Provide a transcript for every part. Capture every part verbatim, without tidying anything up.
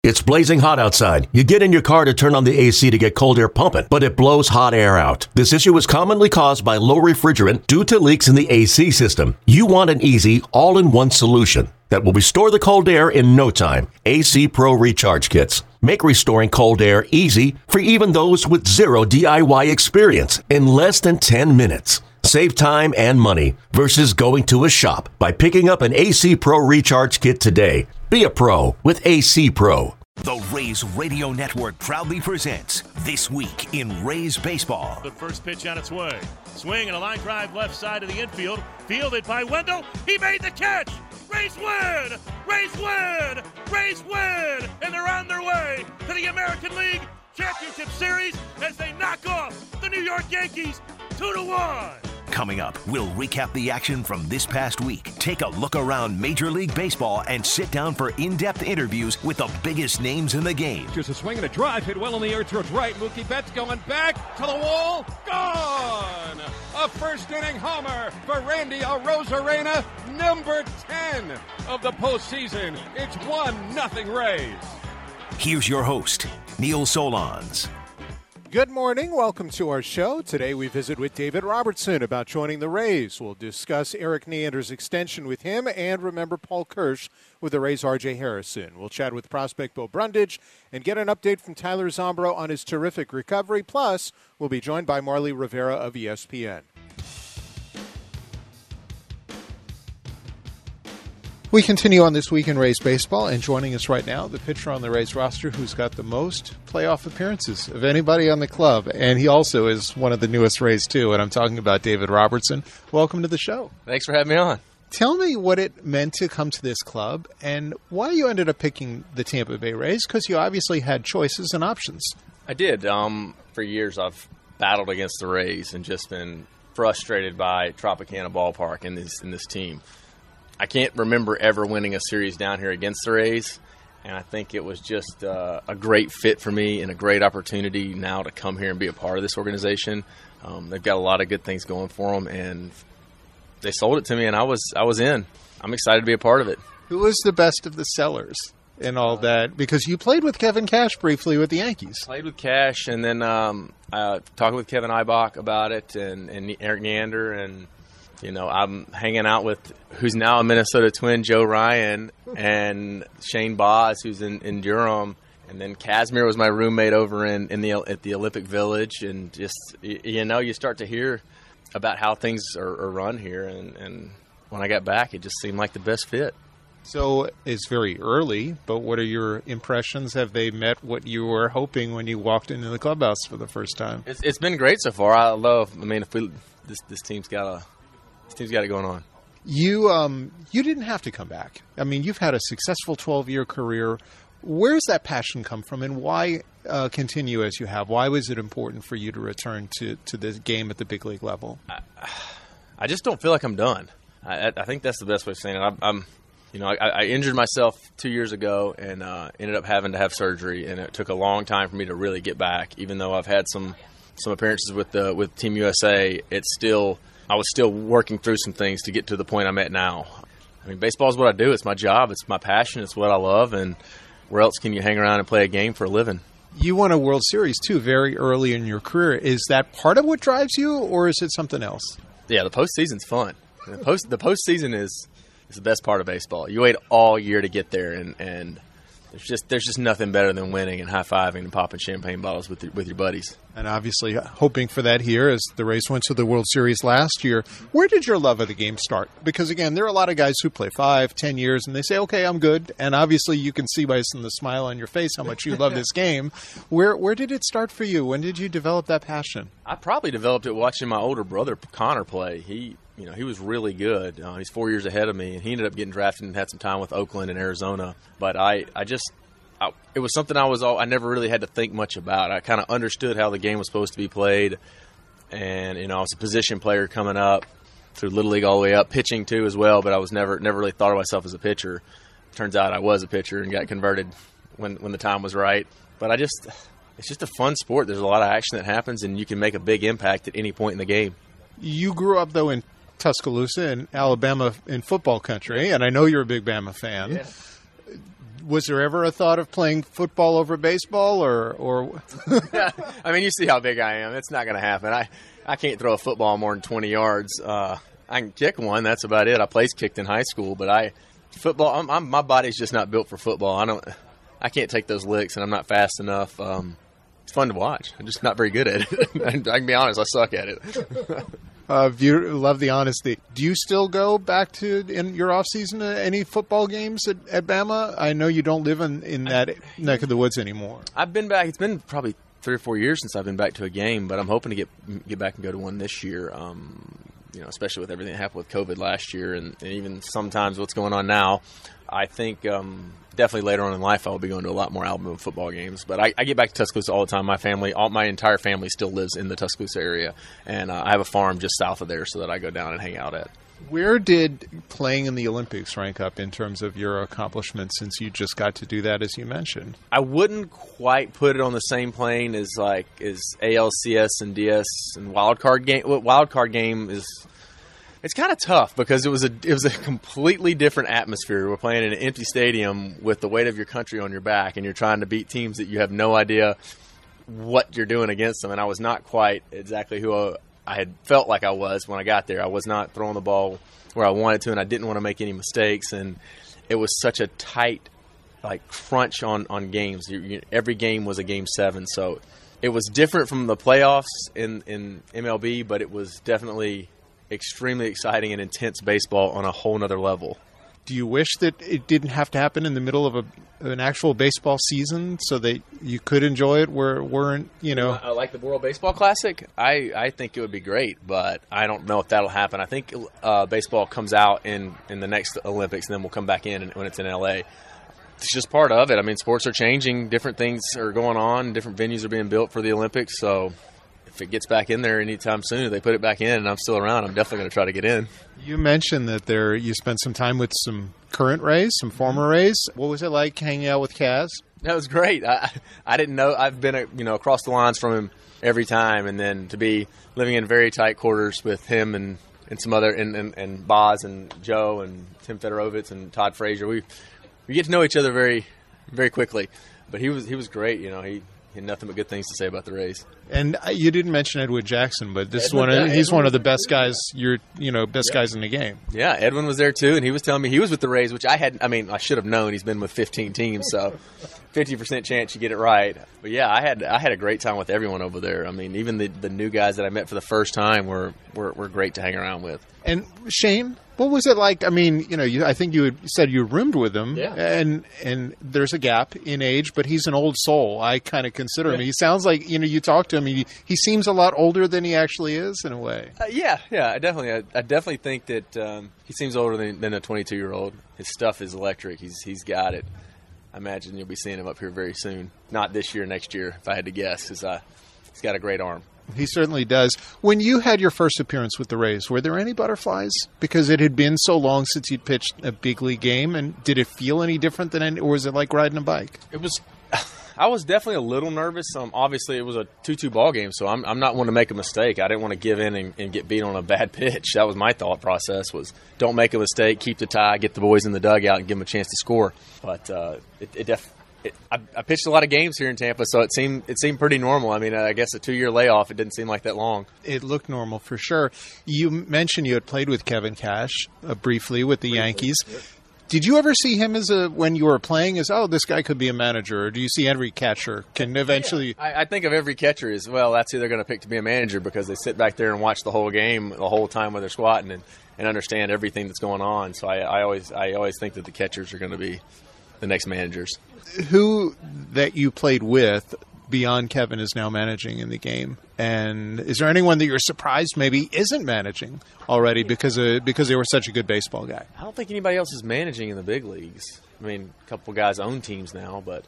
It's blazing hot outside. You get in your car to turn on the A C to get cold air pumping, but it blows hot air out. This issue is commonly caused by low refrigerant due to leaks in the A C system. You want an easy, all-in-one solution that will restore the cold air in no time. A C Pro Recharge Kits make restoring cold air easy for even those with zero D I Y experience in less than ten minutes. Save time and money versus going to a shop by picking up an A C Pro Recharge Kit today. Be a pro with A C Pro. The Rays Radio Network proudly presents This Week in Rays Baseball. The first pitch on its way. Swing and a line drive left side of the infield. Fielded by Wendell. He made the catch. Rays win! Rays win! Rays win! And they're on their way to the American League Championship Series as they knock off the New York Yankees two to one. Coming up, we'll recap the action from this past week, take a look around Major League Baseball, and sit down for in-depth interviews with the biggest names in the game. Just a swing and a drive, hit well in the air towards right. Mookie Betts going back to the wall, gone! A first-inning homer for Randy Arozarena, number ten of the postseason. It's one nothing Rays. Here's your host, Neil Solondz. Good morning. Welcome to our show. Today we visit with David Robertson about joining the Rays. We'll discuss Erik Neander's extension with him and remember Paul Kirsch with the Rays' R J Harrison. We'll chat with prospect Beau Brundage and get an update from Tyler Zombro on his terrific recovery. Plus, we'll be joined by Marly Rivera of E S P N. We continue on This Week in Rays Baseball, and joining us right now, the pitcher on the Rays roster who's got the most playoff appearances of anybody on the club, and he also is one of the newest Rays, too, and I'm talking about David Robertson. Welcome to the show. Thanks for having me on. Tell me what it meant to come to this club, and why you ended up picking the Tampa Bay Rays, because you obviously had choices and options. I did. Um, for years, I've battled against the Rays and just been frustrated by Tropicana Ballpark and this, and this team. I can't remember ever winning a series down here against the Rays, and I think it was just uh, a great fit for me and a great opportunity now to come here and be a part of this organization. Um, they've got a lot of good things going for them, and they sold it to me, and I was I was in. I'm excited to be a part of it. Who was the best of the sellers in all that? Because you played with Kevin Cash briefly with the Yankees. Played with Cash, and then um, uh, talking with Kevin Ibach about it, and, and Erik Neander, and you know, I'm hanging out with who's now a Minnesota Twin, Joe Ryan, and Shane Baz, who's in, in Durham. And then Kazmir was my roommate over in, in the at the Olympic Village. And just, you know, you start to hear about how things are, are run here. And, and when I got back, it just seemed like the best fit. So it's very early, but what are your impressions? Have they met what you were hoping when you walked into the clubhouse for the first time? It's, it's been great so far. I love, I mean, if we this, this team's got a This team's got it going on. You um, you didn't have to come back. I mean, you've had a successful twelve-year career. Where's that passion come from, and why uh, continue as you have? Why was it important for you to return to, to this game at the big league level? I, I just don't feel like I'm done. I, I think that's the best way of saying it. I, I'm, you know, I, I injured myself two years ago and uh, ended up having to have surgery, and it took a long time for me to really get back. Even though I've had some some appearances with the with Team U S A, it's still. I was still working through some things to get to the point I'm at now. I mean, baseball is what I do. It's my job. It's my passion. It's what I love. And where else can you hang around and play a game for a living? You won a World Series, too, very early in your career. Is that part of what drives you, or is it something else? Yeah, the postseason's fun. The post the postseason is, is the best part of baseball. You wait all year to get there, and, and there's just there's just nothing better than winning and high-fiving and popping champagne bottles with your, with your buddies. And obviously hoping for that here as the Rays went to the World Series last year. Where did your love of the game start? Because, again, there are a lot of guys who play five, ten years, and they say, okay, I'm good. And obviously you can see by the smile on your face how much you love this game. Where where did it start for you? When did you develop that passion? I probably developed it watching my older brother, Connor, play. He you know, he was really good. Uh, he's four years ahead of me, and he ended up getting drafted and had some time with Oakland and Arizona. But I, I just – I, it was something I was all, I never really had to think much about. I kind of understood how the game was supposed to be played, and you know I was a position player coming up through Little League all the way up, pitching too as well. But I was never never really thought of myself as a pitcher. Turns out I was a pitcher and got converted when when the time was right. But I just it's just a fun sport. There's a lot of action that happens, and you can make a big impact at any point in the game. You grew up though in Tuscaloosa in Alabama in football country, and I know you're a big Bama fan. Yeah. Was there ever a thought of playing football over baseball, or? or... I mean, you see how big I am. It's not going to happen. I, I can't throw a football more than twenty yards. Uh, I can kick one. That's about it. I place kicked in high school, but I football. I'm, I'm, my body's just not built for football. I don't. I can't take those licks, and I'm not fast enough. Um, it's fun to watch. I'm just not very good at it. I can be honest. I suck at it. Uh, you love the honesty. Do you still go back to, in your off season, to any football games at, at Bama? I know you don't live in, in that neck of the woods anymore. I've been back. It's been probably three or four years since I've been back to a game, but I'm hoping to get get back and go to one this year. Um, you know, especially with everything that happened with COVID last year, and, and even sometimes what's going on now. I think um, definitely later on in life I will be going to a lot more Alabama football games. But I, I get back to Tuscaloosa all the time. My family, all my entire family, still lives in the Tuscaloosa area, and uh, I have a farm just south of there, so that I go down and hang out at. Where did playing in the Olympics rank up in terms of your accomplishments, since you just got to do that, as you mentioned? I wouldn't quite put it on the same plane as like as A L C S and D S and wild card game. Wild card game is. It's kind of tough because it was a it was a completely different atmosphere. We're playing in an empty stadium with the weight of your country on your back, and you're trying to beat teams that you have no idea what you're doing against them. And I was not quite exactly who I, I had felt like I was when I got there. I was not throwing the ball where I wanted to, and I didn't want to make any mistakes. And it was such a tight, like crunch on on games. You, you, every game was a game seven, so it was different from the playoffs in in M L B, but it was definitely extremely exciting and intense baseball on a whole nother level. Do you wish that it didn't have to happen in the middle of a an actual baseball season so that you could enjoy it where weren't, you know? I like the World Baseball Classic. I, I think it would be great, but I don't know if that'll happen. I think uh, baseball comes out in, in the next Olympics, and then we'll come back in when it's in L A. It's just part of it. I mean, sports are changing. Different things are going on. Different venues are being built for the Olympics, so if it gets back in there anytime soon, if they put it back in and I'm still around, I'm definitely going to try to get in. You mentioned that there you spent some time with some current Rays, some former Rays. What was it like hanging out with Kaz? That was great. I I didn't know. I've been you know across the lines from him every time, and then to be living in very tight quarters with him and, and some other and, and, and Boz and Joe and Tim Fedorovitz and Todd Frazier, we we get to know each other very very quickly. But he was he was great. You know he. He had nothing but good things to say about the Rays. And you didn't mention Edwin Jackson, but this Edwin, is one of, he's Edwin, one of the best guys. You're you know best yeah. guys in the game. Yeah, Edwin was there too, and he was telling me he was with the Rays, which I had. I mean, I should have known. He's been with fifteen teams, so fifty percent chance you get it right. But yeah, I had I had a great time with everyone over there. I mean, even the, the new guys that I met for the first time were, were were great to hang around with. And Shane, what was it like? I mean, you know, you, I think you had said you roomed with him, yeah. and and there's a gap in age, but he's an old soul. I kind of consider yeah. him. He sounds like, you know, you talk to him, he, he seems a lot older than he actually is in a way. Uh, yeah, yeah, I definitely, I, I definitely think that um, he seems older than, than a twenty-two-year-old. His stuff is electric. He's he's got it. I imagine you'll be seeing him up here very soon. Not this year, next year, if I had to guess, because uh, he's got a great arm. He certainly does. When you had your first appearance with the Rays, were there any butterflies? Because it had been so long since you'd pitched a big league game, and did it feel any different than any, or was it like riding a bike? It was. I was definitely a little nervous. Um, obviously, it was a two two ball game, so I'm, I'm not one to make a mistake. I didn't want to give in and, and get beat on a bad pitch. That was my thought process: was don't make a mistake, keep the tie, get the boys in the dugout, and give them a chance to score. But uh, it, it definitely. It, I, I pitched a lot of games here in Tampa, so it seemed it seemed pretty normal. I mean, I guess a two-year layoff, it didn't seem like that long. It looked normal for sure. You mentioned you had played with Kevin Cash uh, briefly with the briefly. Yankees. Yep. Did you ever see him as a when you were playing as, oh, this guy could be a manager? Or do you see every catcher can eventually? Yeah, I, I think of every catcher as, well, that's who they're going to pick to be a manager because they sit back there and watch the whole game the whole time when they're squatting and, and understand everything that's going on. So I, I always I always think that the catchers are going to be the next managers. Who that you played with beyond Kevin is now managing in the game? And is there anyone that you're surprised maybe isn't managing already because of, because they were such a good baseball guy? I don't think anybody else is managing in the big leagues. I mean, a couple guys own teams now, but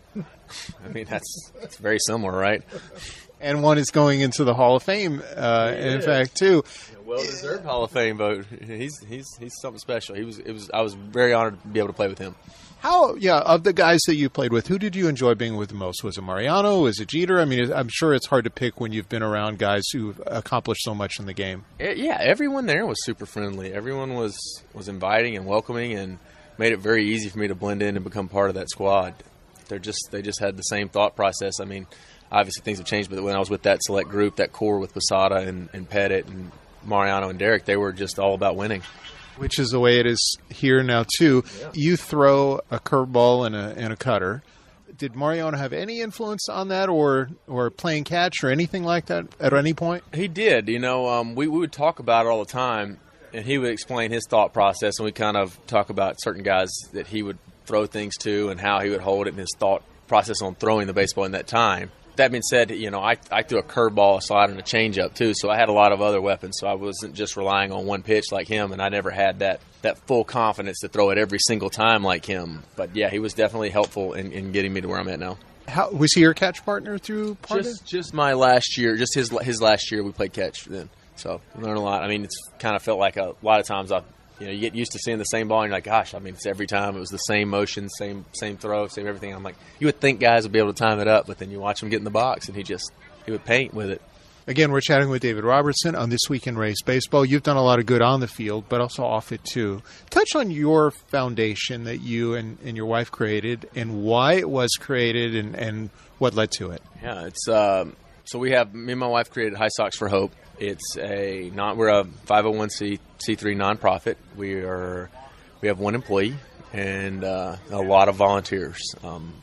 I mean, that's, that's very similar, right? And one is going into the Hall of Fame, uh, in fact, too. Well-deserved Hall of Fame vote. He's he's he's something special. He was it was I was very honored to be able to play with him. How, yeah, of the guys that you played with, who did you enjoy being with the most? Was it Mariano? Was it Jeter? I mean, I'm sure it's hard to pick when you've been around guys who've accomplished so much in the game. Yeah, everyone there was super friendly. Everyone was, was inviting and welcoming, and made it very easy for me to blend in and become part of that squad. They're just they just had the same thought process. I mean, obviously things have changed, but when I was with that select group, that core with Posada and, and Pettit and Mariano and Derek, they were just all about winning. Which is the way it is here now, too. Yeah. You throw a curveball and a, and a cutter. Did Mariano have any influence on that or or playing catch or anything like that at any point? He did. You know, um, we, we would talk about it all the time, and he would explain his thought process, and we kind of talk about certain guys that he would throw things to and how he would hold it and his thought process on throwing the baseball in that time. That being said, you know, I, I threw a curveball, a slide, and a changeup, too, so I had a lot of other weapons, so I wasn't just relying on one pitch like him, and I never had that, that full confidence to throw it every single time like him. But, yeah, he was definitely helpful in, in getting me to where I'm at now. How was he your catch partner through part just, of Just my last year, just his his last year we played catch then, so we learned a lot. I mean, it's kind of felt like a, a lot of times I You know, you get used to seeing the same ball, and you're like, gosh, I mean, it's every time. It was the same motion, same same throw, same everything. I'm like, you would think guys would be able to time it up, but then you watch him get in the box, and he just he would paint with it. Again, we're chatting with David Robertson on This Week in Rays Baseball. You've done a lot of good on the field, but also off it, too. Touch on your foundation that you and, and your wife created and why it was created and, and what led to it. Yeah, it's um, so we have, me and my wife created High Sox for Hope. It's a not we're a five oh one c three nonprofit. We are we have one employee and uh, a lot of volunteers. Um,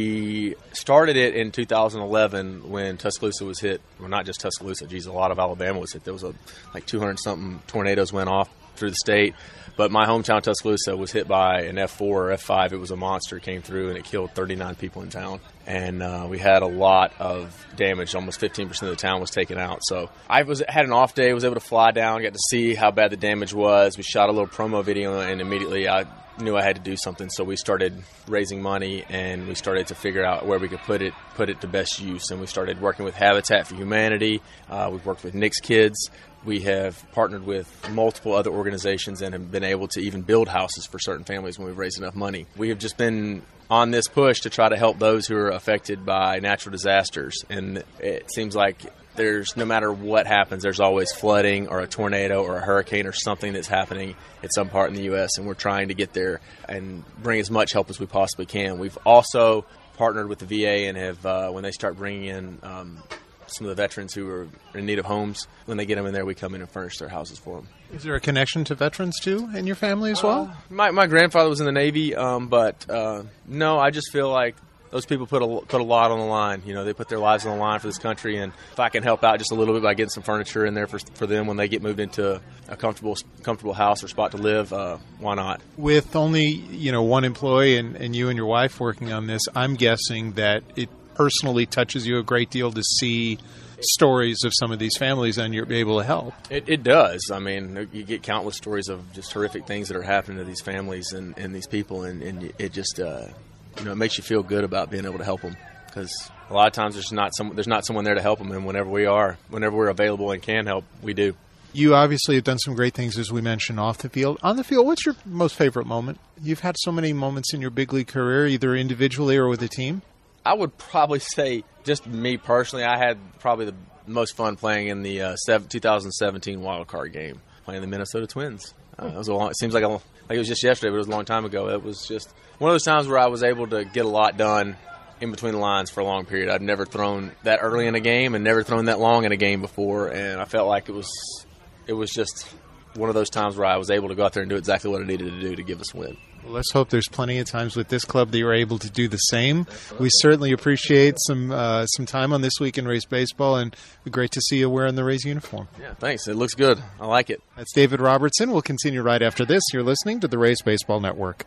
we started it in two thousand eleven when Tuscaloosa was hit. Well, not just Tuscaloosa. Geez, a lot of Alabama was hit. There was a like two hundred something tornadoes went off through the state. But my hometown, Tuscaloosa, was hit by an F four or F five. It was a monster. It came through, and it killed thirty-nine people in town. And uh, we had a lot of damage. Almost fifteen percent of the town was taken out. So I was had an off day. Was able to fly down, got to see how bad the damage was. We shot a little promo video, and immediately I knew I had to do something. So we started raising money, and we started to figure out where we could put it, put it to best use. And we started working with Habitat for Humanity. Uh, we've worked with Nick's Kids. We have partnered with multiple other organizations and have been able to even build houses for certain families when we've raised enough money. We have just been on this push to try to help those who are affected by natural disasters. And it seems like there's, no matter what happens, there's always flooding or a tornado or a hurricane or something that's happening at some part in the U S, and we're trying to get there and bring as much help as we possibly can. We've also partnered with the V A and have, uh, when they start bringing in um, some of the veterans who are in need of homes, when they get them in there, we come in and furnish their houses for them. Is there a connection to veterans, too, in your family as well? Uh, my, my grandfather was in the Navy, um, but uh, no, I just feel like those people put a, put a lot on the line. You know, they put their lives on the line for this country, and if I can help out just a little bit by getting some furniture in there for for them when they get moved into a comfortable comfortable house or spot to live, uh, why not? With only, you know, one employee and, and you and your wife working on this, I'm guessing that it personally touches you a great deal to see stories of some of these families and you're able to help. It, it does. I mean, you get countless stories of just horrific things that are happening to these families and, and these people, and, and it just, uh, you know, it makes you feel good about being able to help them, because a lot of times there's not some, there's not someone there to help them, and whenever we are, whenever we're available and can help, we do. You obviously have done some great things, as we mentioned, off the field. On the field, what's your most favorite moment? You've had so many moments in your big league career, either individually or with a team. I would probably say, just me personally, I had probably the most fun playing in the uh, two thousand seventeen wild card game, playing the Minnesota Twins. Uh, it was a long, it seems like, a, like it was just yesterday, but it was a long time ago. It was just one of those times where I was able to get a lot done in between the lines for a long period. I've never thrown that early in a game and never thrown that long in a game before, and I felt like it was it was just one of those times where I was able to go out there and do exactly what I needed to do to give us a win. Well, let's hope there's plenty of times with this club that you're able to do the same. We certainly appreciate some uh, some time on This Week in Rays Baseball, and great to see you wearing the Rays uniform. Yeah, thanks. It looks good. I like it. That's David Robertson. We'll continue right after this. You're listening to the Rays Baseball Network.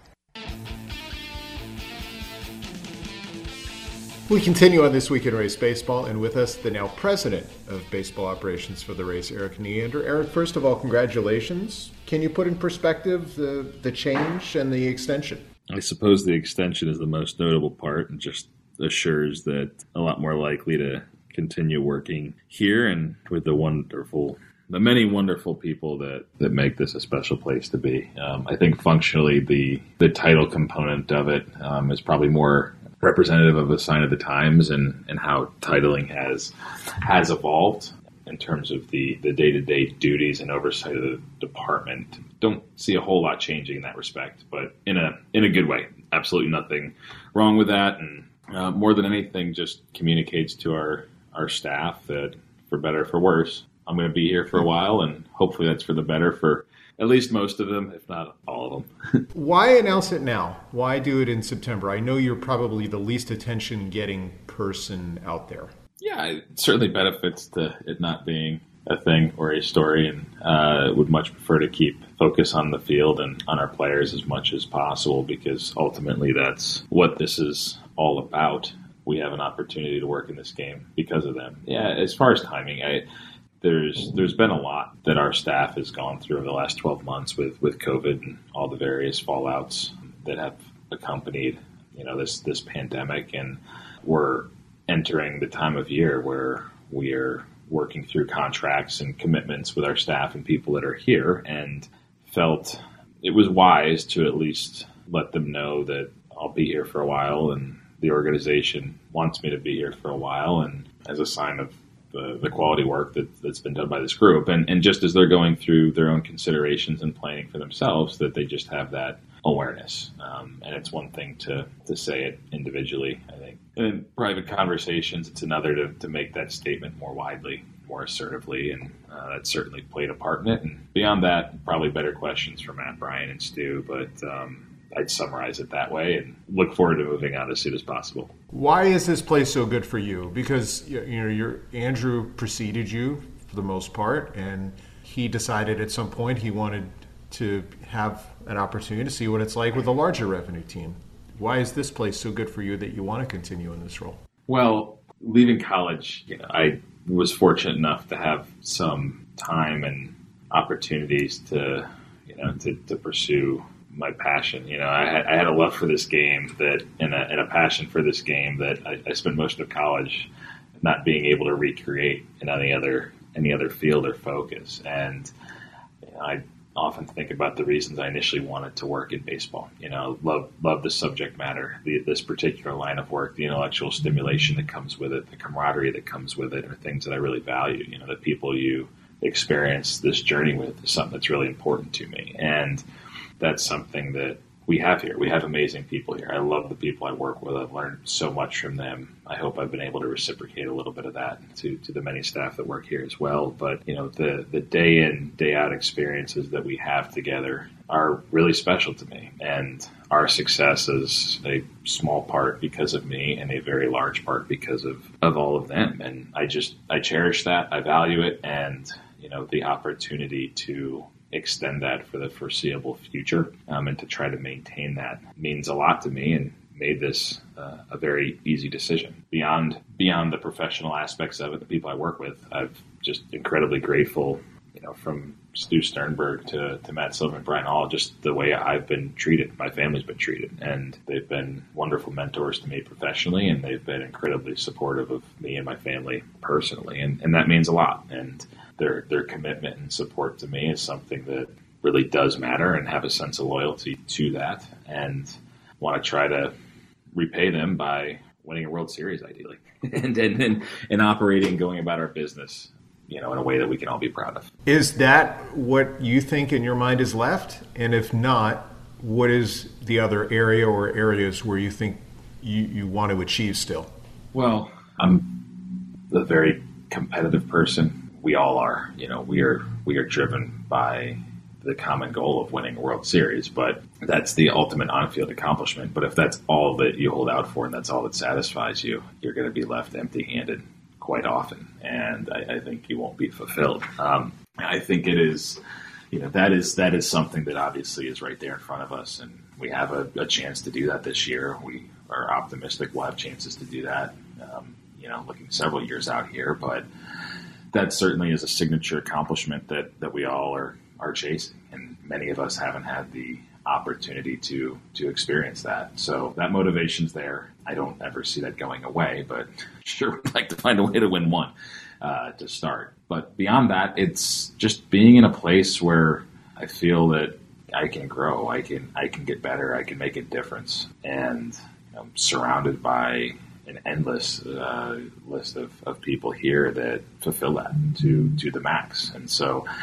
We continue on This Week in Rays Baseball, and with us, the now president of baseball operations for the Rays, Erik Neander. Erik, first of all, congratulations. Can you put in perspective the, the change and the extension? I suppose the extension is the most notable part, and just assures that a lot more likely to continue working here and with the wonderful, the many wonderful people that, that make this a special place to be. Um, I think functionally the, the title component of it um, is probably more representative of a sign of the times and, and how titling has has evolved in terms of the, the day-to-day duties and oversight of the department don't see a whole lot changing in that respect, but in a in a good way. Absolutely nothing wrong with that, and uh, more than anything, just communicates to our our staff that, for better or for worse, I'm going to be here for a while, and hopefully that's for the better for at least most of them, if not all of them. Why announce it now? Why do it in September? I know you're probably the least attention-getting person out there. Yeah, it certainly benefits to it not being a thing or a story, and uh, would much prefer to keep focus on the field and on our players as much as possible, because ultimately that's what this is all about. We have an opportunity to work in this game because of them. Yeah, as far as timing, I, there's there's been a lot that our staff has gone through over the last twelve months with, with COVID and all the various fallouts that have accompanied, you know, this this pandemic, and we're entering the time of year where we are working through contracts and commitments with our staff and people that are here, and felt it was wise to at least let them know that I'll be here for a while, and the organization wants me to be here for a while, and as a sign of the, the quality work that, that's been done by this group. And, and just as they're going through their own considerations and planning for themselves, that they just have that awareness. Um, and it's one thing to, to say it individually, I think. And in private conversations, it's another to, to make that statement more widely, more assertively, and uh, that certainly played a part in it. And beyond that, probably better questions for Matt, Brian, and Stu, but um, I'd summarize it that way and look forward to moving out as soon as possible. Why is this place so good for you? Because you know, your Andrew preceded you for the most part, and he decided at some point he wanted to have an opportunity to see what it's like with a larger revenue team. Why is this place so good for you that you want to continue in this role? Well, leaving college, you know, I was fortunate enough to have some time and opportunities to, you know, to, to pursue my passion. You know, I had, I had a love for this game that, and a, and a passion for this game that I, I spent most of college not being able to recreate in any other any other field or focus. And you know, I often think about the reasons I initially wanted to work in baseball. You know, love love the subject matter, the, this particular line of work, the intellectual stimulation that comes with it, the camaraderie that comes with it, are things that I really value. You know, the people you experience this journey with is something that's really important to me. And that's something that we have here. We have amazing people here. I love the people I work with. I've learned so much from them. I hope I've been able to reciprocate a little bit of that to, to the many staff that work here as well. But, you know, the, the day in, day out experiences that we have together are really special to me. And our success is a small part because of me and a very large part because of, of all of them. And I just, I cherish that. I value it. And, you know, the opportunity to extend that for the foreseeable future um, and to try to maintain that means a lot to me, and made this uh, a very easy decision. Beyond beyond the professional aspects of it, the people I work with, I'm just incredibly grateful, you know, from Stu Sternberg to, to Matt Silver and Brian Hall, just the way I've been treated, my family's been treated. And they've been wonderful mentors to me professionally, and they've been incredibly supportive of me and my family personally. And, and that means a lot. And their their commitment and support to me is something that really does matter, and have a sense of loyalty to that, and want to try to repay them by winning a World Series, ideally, and, and, and, and operating, going about our business, you know, in a way that we can all be proud of. Is that what you think in your mind is left? And if not, what is the other area or areas where you think you, you want to achieve still? Well, I'm a very competitive person. We all are. You know, we are we are driven by the common goal of winning a World Series, but that's the ultimate on-field accomplishment. But if that's all that you hold out for and that's all that satisfies you, you're going to be left empty-handed quite often, and I, I think you won't be fulfilled. Um, I think it is, you know, that is that is something that obviously is right there in front of us, and we have a, a chance to do that this year. We are optimistic we'll have chances to do that, um, you know, looking several years out here, but that certainly is a signature accomplishment that, that we all are, are chasing, and many of us haven't had the opportunity to to experience that. So that motivation's there. I don't ever see that going away, but sure would like to find a way to win one uh, to start. But beyond that, it's just being in a place where I feel that I can grow, I can I can get better, I can make a difference, and you know, I'm surrounded by an endless uh, list of, of people here that fulfill that to, to the max. And so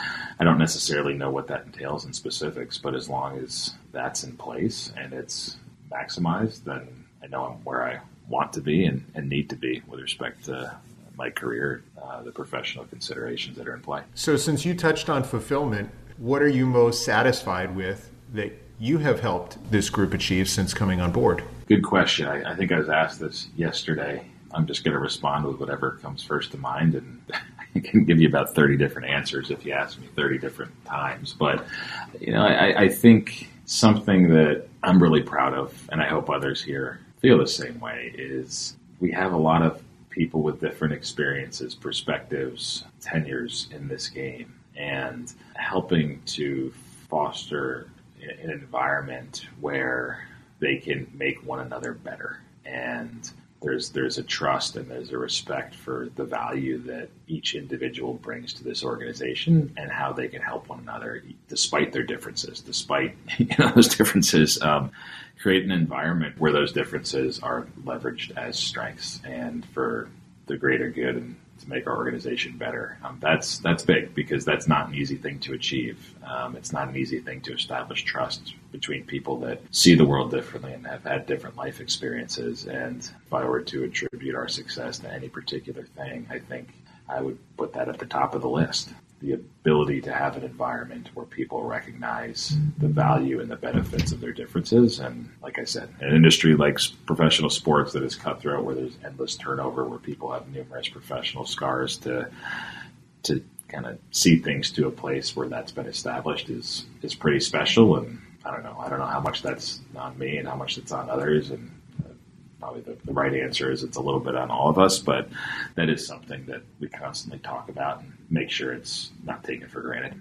I don't necessarily know what that entails in specifics, but as long as that's in place and it's maximized, then I know I'm where I want to be and, and need to be with respect to my career, uh, the professional considerations that are in play. So since you touched on fulfillment, what are you most satisfied with that you have helped this group achieve since coming on board? Good question. I, I think I was asked this yesterday. I'm just going to respond with whatever comes first to mind, and I can give you about thirty different answers if you ask me thirty different times. But, you know, I, I think something that I'm really proud of, and I hope others here feel the same way, is we have a lot of people with different experiences, perspectives, tenures in this game, and helping to foster an environment where they can make one another better. And there's there's a trust and there's a respect for the value that each individual brings to this organization and how they can help one another despite their differences, despite you know those differences, um, create an environment where those differences are leveraged as strengths and for the greater good and to make our organization better. Um, that's that's big because that's not an easy thing to achieve. Um, it's not an easy thing to establish trust between people that see the world differently and have had different life experiences. And if I were to attribute our success to any particular thing, I think I would put that at the top of the list. The ability to have an environment where people recognize the value and the benefits of their differences. And like I said, an industry like professional sports that is cutthroat, where there's endless turnover, where people have numerous professional scars, to to kind of see things to a place where that's been established is is pretty special. And I don't know. I don't know how much that's on me and how much it's on others. And probably the, the right answer is it's a little bit on all of us, but that is something that we constantly talk about and make sure it's not taken for granted.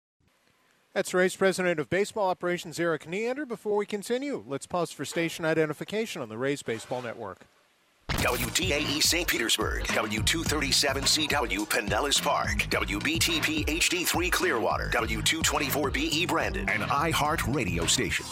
That's Rays President of Baseball Operations, Erik Neander. Before we continue, let's pause for station identification on the Rays Baseball Network. W D A E Saint Petersburg, W two thirty-seven C W Pinellas Park, W B T P H D three Clearwater, W two twenty-four B E Brandon, and iHeart Radio Station.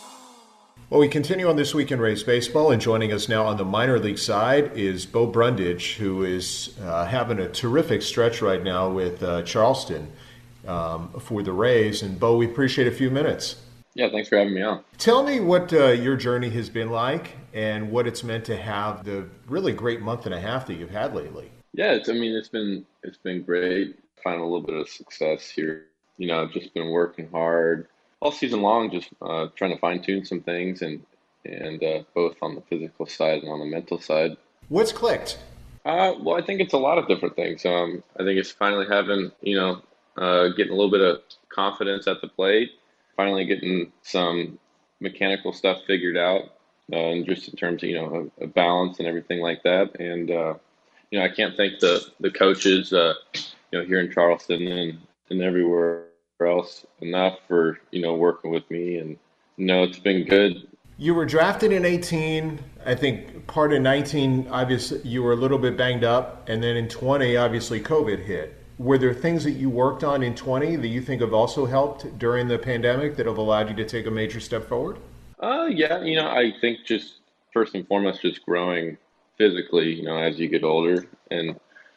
Well, we continue on This Week in Rays Baseball, and joining us now on the minor league side is Bo Brundage, who is uh, having a terrific stretch right now with uh, Charleston um, for the Rays. And Bo, we appreciate a few minutes. Yeah, thanks for having me on. Tell me what uh, your journey has been like and what it's meant to have the really great month and a half that you've had lately. Yeah, it's, I mean, it's been it's been great. Finding a little bit of success here. You know, I've just been working hard all season long, just uh, trying to fine tune some things, and and uh, both on the physical side and on the mental side. What's clicked? Uh, well, I think it's a lot of different things. Um, I think it's finally having, you know, uh, getting a little bit of confidence at the plate, finally getting some mechanical stuff figured out, uh, and just in terms of, you know, a, a balance and everything like that. And, uh, you know, I can't thank the, the coaches, uh, you know, here in Charleston and, and everywhere else enough for, you know, working with me. And, you know, it's been good. You were drafted in eighteen. I think part of nineteen, obviously, you were a little bit banged up. And then in twenty, obviously, COVID hit. Were there things that you worked on in twenty that you think have also helped during the pandemic that have allowed you to take a major step forward? Uh, yeah, you know, I think just first and foremost, just growing physically, you know, as you get older. And,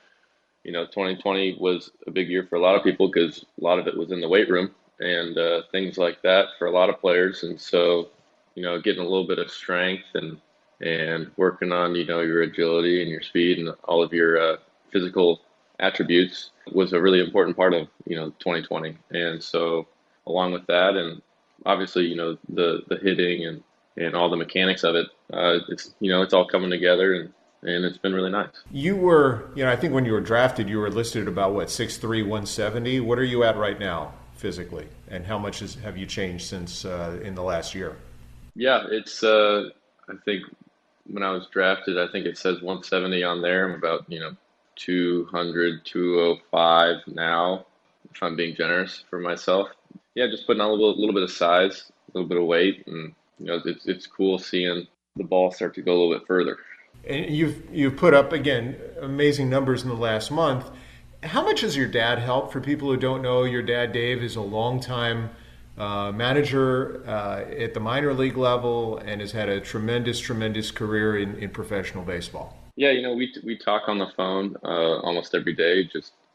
you know, twenty twenty was a big year for a lot of people because a lot of it was in the weight room and uh, things like that for a lot of players. And so, you know, getting a little bit of strength and and working on, you know, your agility and your speed and all of your uh, physical attributes was a really important part of, you know, twenty twenty. And so along with that, and obviously, you know, the, the hitting and, and all the mechanics of it, uh, it's, you know, it's all coming together, and, and it's been really nice. You were, you know, I think when you were drafted, you were listed about, what, six three, one seventy. What are you at right now physically? And how much is, have you changed since uh, in the last year? Yeah, it's, uh, I think when I was drafted, I think it says one seventy on there. I'm about, you know, two hundred, two oh five now, if I'm being generous for myself. Yeah, just putting on a little, little bit of size, a little bit of weight, and, you know, it's it's cool seeing the ball start to go a little bit further. And you've you've put up, again, amazing numbers in the last month. How much has your dad helped? For people who don't know, your dad, Dave, is a longtime uh, manager uh, at the minor league level and has had a tremendous, tremendous career in, in professional baseball. Yeah, you know, we we talk on the phone uh, almost every day, just,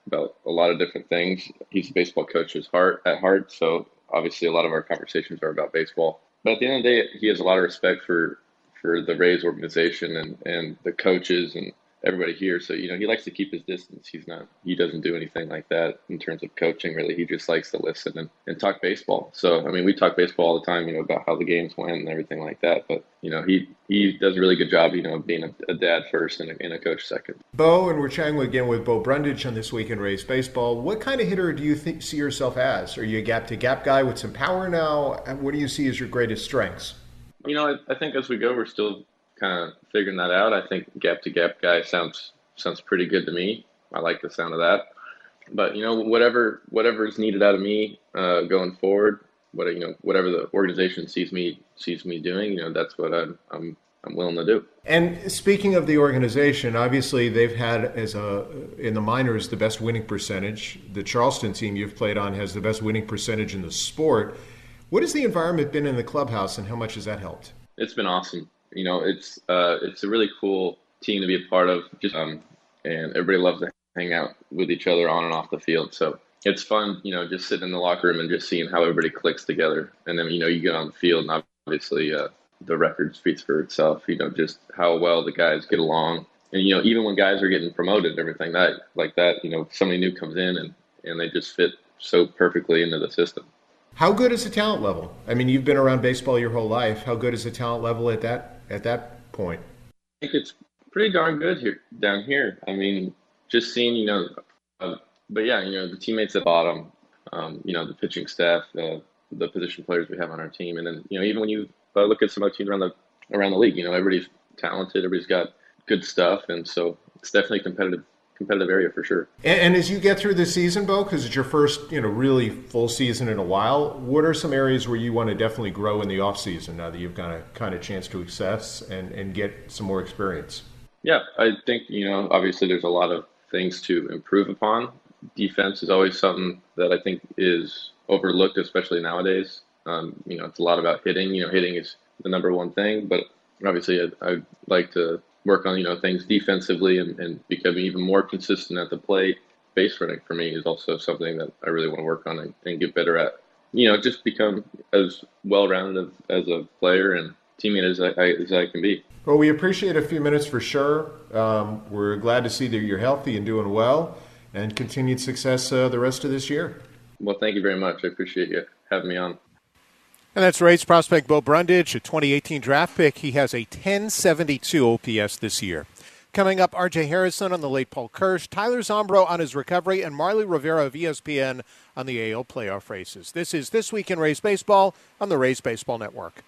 about a lot of different things. He's a baseball coach at heart, at heart, so obviously a lot of our conversations are about baseball. But at the end of the day, he has a lot of respect for, for the Rays organization and, and the coaches and everybody here. So, you know, he likes to keep his distance. He's not, he doesn't do anything like that in terms of coaching, really. He just likes to listen and, and talk baseball. So, I mean, we talk baseball all the time, you know, about how the games went and everything like that. But, you know, he, he does a really good job, you know, of being a, a dad first and a, and a coach second. Bo, and we're chatting again with Bo Brundage on This Week in Rays Baseball. What kind of hitter do you think, see yourself as? Are you a gap-to-gap guy with some power now? What do you see as your greatest strengths? You know, I, I think as we go, we're still kind of figuring that out. I think gap to gap guy sounds sounds pretty good to me. I like the sound of that. But you know, whatever whatever is needed out of me uh, going forward, what you know, whatever the organization sees me sees me doing, you know, that's what I'm I'm I'm willing to do. And speaking of the organization, obviously they've had as a in the minors the best winning percentage. The Charleston team you've played on has the best winning percentage in the sport. What has the environment been in the clubhouse, and how much has that helped? It's been awesome. You know, it's uh, it's a really cool team to be a part of. Just um, and everybody loves to hang out with each other on and off the field. So it's fun, you know, just sitting in the locker room and just seeing how everybody clicks together. And then, you know, you get on the field, and obviously uh, the record speaks for itself. You know, just how well the guys get along. And you know, even when guys are getting promoted and everything that like that, you know, somebody new comes in and and they just fit so perfectly into the system. How good is the talent level? I mean, you've been around baseball your whole life. How good is the talent level at that at that point? I think it's pretty darn good here down here. I mean, just seeing, you know, uh, but yeah, you know, the teammates at the bottom, um, you know, the pitching staff, uh, the position players we have on our team, and then you know, even when you uh, look at some other teams around the around the league, you know, everybody's talented, everybody's got good stuff, and so it's definitely competitive. competitive area for sure. And, and as you get through the season, Bo, because it's your first, you know, really full season in a while, what are some areas where you want to definitely grow in the off season now that you've got a kind of chance to assess and, and get some more experience? Yeah, I think, you know, obviously there's a lot of things to improve upon. Defense is always something that I think is overlooked, especially nowadays. Um, you know, it's a lot about hitting. You know, hitting is the number one thing, but obviously I'd, I'd like to work on, you know, things defensively and, and become even more consistent at the plate. Base running for me is also something that I really want to work on and, and get better at. You know, just become as well-rounded as a player and teammate as I, as I can be. Well, we appreciate a few minutes for sure. Um, we're glad to see that you're healthy and doing well, and continued success uh, the rest of this year. Well, thank you very much. I appreciate you having me on. And that's Rays prospect Bo Brundage, a twenty eighteen draft pick. He has a ten seventy-two O P S this year. Coming up, R J Harrison on the late Paul Kirsch, Tyler Zombro on his recovery, and Marly Rivera of E S P N on the A L playoff races. This is This Week in Rays Baseball on the Rays Baseball Network.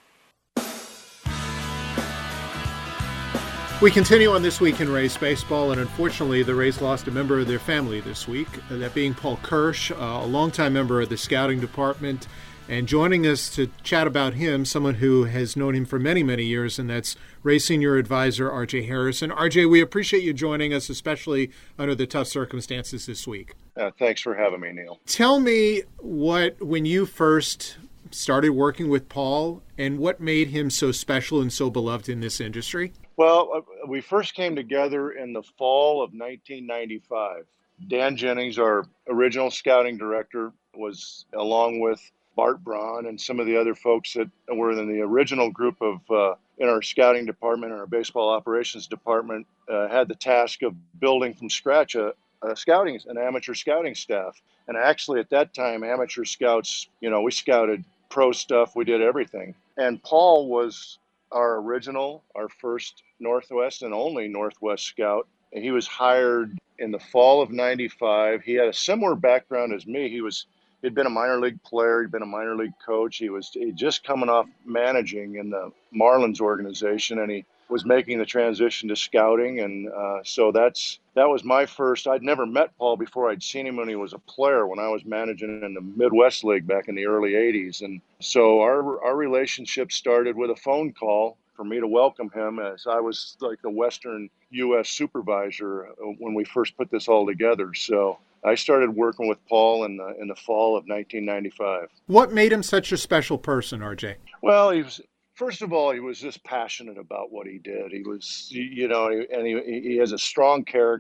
We continue on This Week in Rays Baseball, and unfortunately the Rays lost a member of their family this week, that being Paul Kirsch, uh, a longtime member of the scouting department. And joining us to chat about him, someone who has known him for many, many years, and that's Rays Senior Advisor R J Harrison. R J, we appreciate you joining us, especially under the tough circumstances this week. Uh, thanks for having me, Neil. Tell me what, when you first started working with Paul, and what made him so special and so beloved in this industry? Well, uh, we first came together in the fall of nineteen ninety-five. Dan Jennings, our original scouting director, was along with Bart Braun and some of the other folks that were in the original group of uh, in our scouting department, in our baseball operations department, uh, had the task of building from scratch a, a scouting, an amateur scouting staff. And actually at that time, amateur scouts, you know, we scouted pro stuff, we did everything. And Paul was our original, our first Northwest and only Northwest scout. And he was hired in the fall of ninety-five. He had a similar background as me. He was He'd been a minor league player. He'd been a minor league coach. He was he just coming off managing in the Marlins organization, and he was making the transition to scouting. And uh, so that's that was my first. I'd never met Paul before. I'd seen him when he was a player when I was managing in the Midwest League back in the early eighties. And so our our relationship started with a phone call for me to welcome him, as I was like the Western U S supervisor when we first put this all together. So I started working with Paul in the in the fall of nineteen ninety-five. What made him such a special person, R J? Well, he was first of all, he was just passionate about what he did. He was, you know, and he he has a strong character.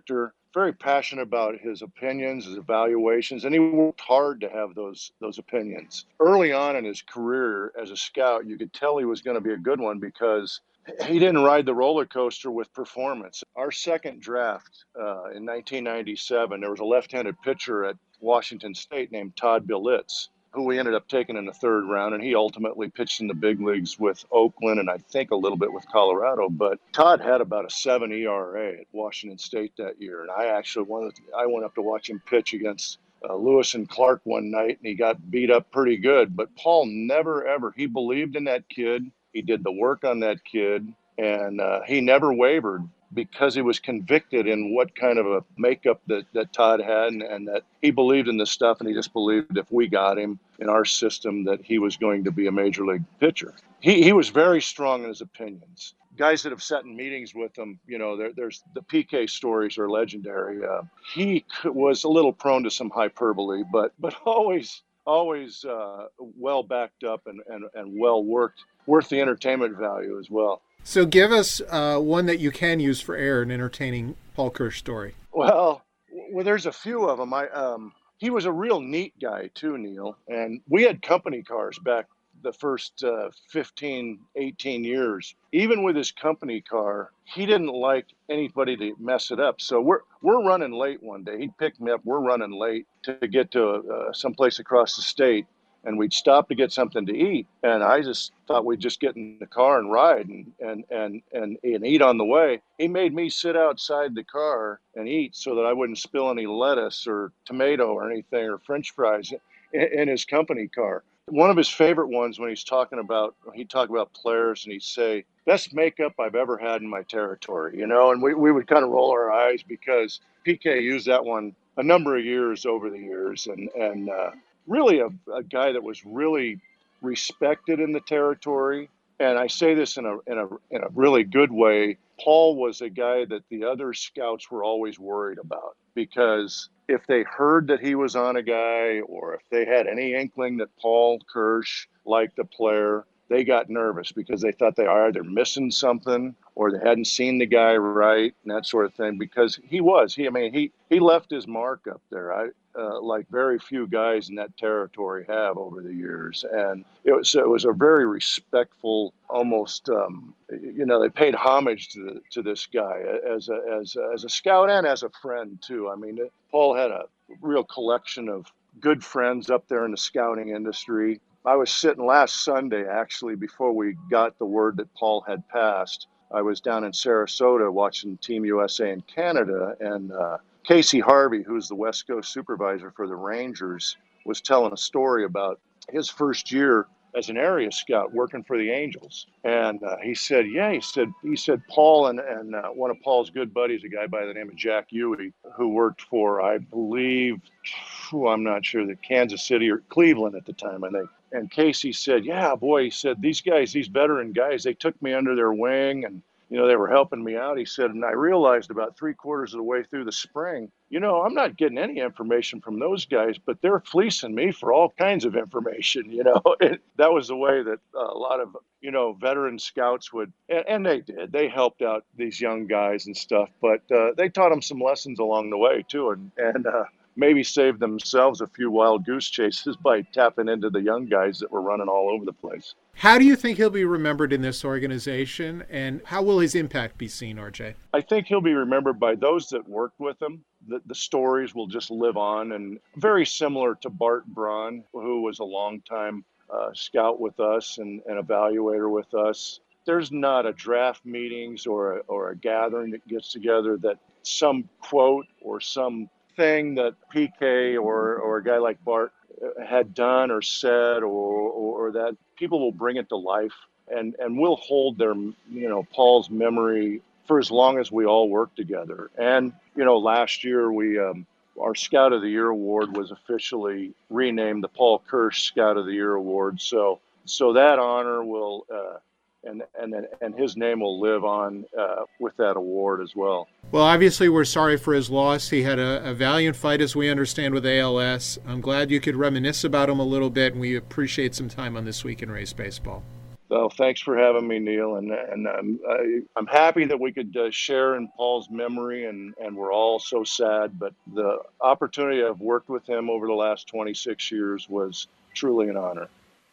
very passionate about his opinions, his evaluations, and he worked hard to have those those opinions. Early on in his career as a scout, you could tell he was going to be a good one because he didn't ride the roller coaster with performance. Our second draft uh, in nineteen ninety-seven, there was a left-handed pitcher at Washington State named Todd Billitz, who we ended up taking in the third round, and he ultimately pitched in the big leagues with Oakland and I think a little bit with Colorado. But Todd had about a seven E R A at Washington State that year, and I actually wanted to, I went up to watch him pitch against uh, Lewis and Clark one night, and he got beat up pretty good. But Paul never, ever, he believed in that kid. He did the work on that kid, and uh, he never wavered because he was convicted in what kind of a makeup that, that Todd had, and, and that he believed in this stuff, and he just believed if we got him in our system that he was going to be a major league pitcher. He he was very strong in his opinions. Guys that have sat in meetings with him, you know, there, there's the P K stories are legendary. Uh, he was a little prone to some hyperbole, but but always always uh, well backed up and, and, and well worked, worth the entertainment value as well. So give us uh, one that you can use for air, an entertaining Paul Kirsch story. Well, well, there's a few of them. I um, he was a real neat guy too, Neil. And we had company cars back the first uh, fifteen, eighteen years. Even with his company car, he didn't like anybody to mess it up. So we're we're running late one day. He'd pick me up. We're running late to get to uh, someplace across the state. And we'd stop to get something to eat. And I just thought we'd just get in the car and ride and, and, and, and, and eat on the way. He made me sit outside the car and eat so that I wouldn't spill any lettuce or tomato or anything or French fries in, in his company car. One of his favorite ones when he's talking about, he'd talk about players and he'd say, best makeup I've ever had in my territory, you know, and we, we would kind of roll our eyes because P K used that one a number of years over the years. And, and, uh, really a, a guy that was really respected in the territory. And I say this in a in a in a really good way. Paul was a guy that the other scouts were always worried about, because if they heard that he was on a guy, or if they had any inkling that Paul Kirsch liked the player, they got nervous because they thought they were either missing something or they hadn't seen the guy right and that sort of thing. Because he was, he, I mean, he, he left his mark up there. I, uh, like very few guys in that territory have over the years. And it was, it was a very respectful, almost, um, you know, they paid homage to the, to this guy as a, as a, as a scout and as a friend too. I mean, Paul had a real collection of good friends up there in the scouting industry. I was sitting last Sunday, actually, before we got the word that Paul had passed. I was down in Sarasota watching Team U S A in Canada, and uh, Casey Harvey, who's the West Coast supervisor for the Rangers, was telling a story about his first year as an area scout working for the Angels. And uh, he said, yeah, he said, he said Paul and, and uh, one of Paul's good buddies, a guy by the name of Jack Huey, who worked for, I believe, whew, I'm not sure, the Kansas City or Cleveland at the time, I think. And Casey said, yeah, boy, he said, these guys, these veteran guys, they took me under their wing and, you know, they were helping me out. He said, and I realized about three quarters of the way through the spring, you know, I'm not getting any information from those guys, but they're fleecing me for all kinds of information, you know. It, that was the way that a lot of, you know, veteran scouts would, and, and they did. They helped out these young guys and stuff, but uh, they taught them some lessons along the way, too. And, and uh, maybe saved themselves a few wild goose chases by tapping into the young guys that were running all over the place. How do you think he'll be remembered in this organization, and how will his impact be seen, R J? I think he'll be remembered by those that worked with him. The, the stories will just live on, and very similar to Bart Braun, who was a longtime uh, scout with us and an evaluator with us. There's not a draft meetings or a, or a gathering that gets together that some quote or some thing that P K or, or a guy like Bart had done or said, or, or, or that people will bring it to life, and, and we'll hold their, you know, Paul's memory for as long as we all work together. And, you know, last year we, um, our Scout of the Year award was officially renamed the Paul Kirsch Scout of the Year award. So, so that honor will, uh, and and and his name will live on uh, with that award as well. Well, obviously, we're sorry for his loss. He had a, a valiant fight, as we understand, with A L S. I'm glad you could reminisce about him a little bit, and we appreciate some time on This Week in Rays Baseball. Oh, thanks for having me, Neil. And and I'm I, I'm happy that we could uh, share in Paul's memory, and and we're all so sad. But the opportunity I've worked with him over the last twenty-six years was truly an honor.